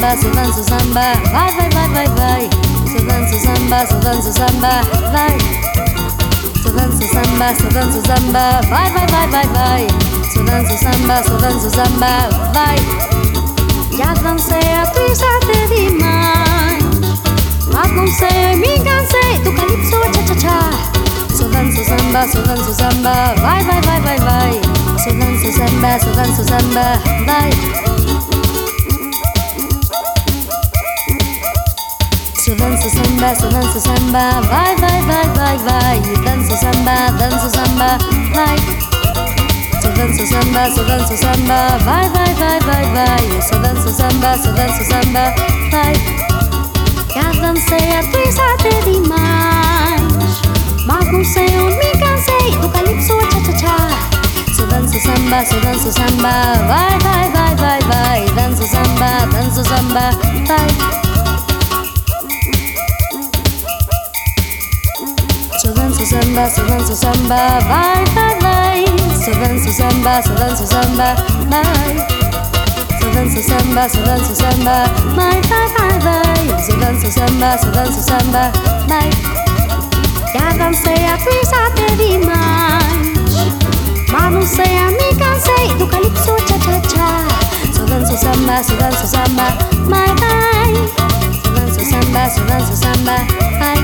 samba, só danço samba. Vai, vai, vai, vai, vai. Só danço samba, só danço samba. Vai. Só danço samba, só danço samba. Vai, vai, vai, vai, vai. Só danço samba, só danço samba. Vai. Já dancei a twist até demais, mas não sei, me cansei do calypso cha-cha-cha. Só danço samba, só danço samba. Vai, vai, vai, vai, vai. Só danço samba, só danço samba. Vai. Só danço samba, só danço samba. Vai, vai, vai, vai, vai. Danço samba, danço samba. Vai. Só danço samba, só danço samba. Vai, vai, vai, vai, vai. Só danço samba, só danço samba. Vai. Já dancei a twist até demais, mas não sei onde me cansei do calypso cha-cha-cha. Só danço samba, só danço samba. Vai, vai, vai, vai, vai. Danço samba, danço samba. Vai. Só danço samba, só danço samba. Vai, vai, vai. Só danço samba, só danço samba. Vai. Só danço samba, só danço samba. Vai, vai, vai, vai. Só danço samba, só danço samba. Vai. Já dancei a twist até demais, mas não sei, a me cansei do calypso cha-cha-cha. Só danço samba, só danço samba. Vai, vai. Só danço samba, só danço samba. Vai.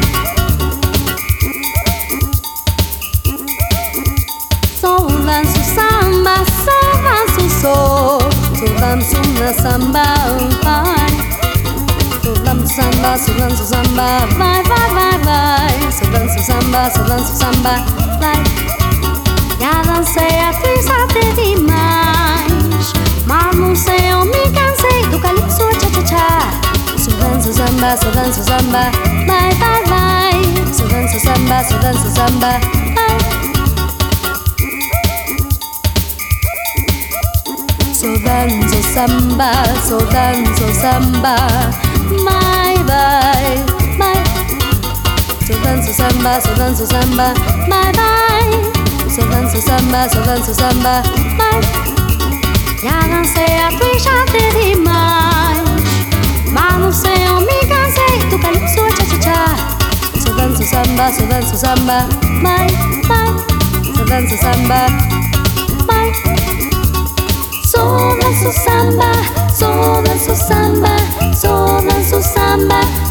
Só danço samba, só danço só danço na samba. Vai. Só danço samba, só danço samba. Vai, vai, vai, vai. Só danço samba, só danço samba. Vai. Já dancei a twist até demais, mas não sei, eu me cansei do calypso cha-cha-cha. Só danço samba, só danço samba. Vai, vai, vai. Só danço samba, só danço samba. Vai. Só danço samba, só danço samba. Vai, vai, vai. Só danço samba, só danço samba. Vai, vai. Só danço samba, só danço samba. Vai. Já dancei a twist até demais, mas não sei, eu me cansei do calypso cha-cha-cha. Só danço samba, só danço samba. Vai, vai. Só danço samba. Vai. Só danço samba, só danço samba. Só danço samba.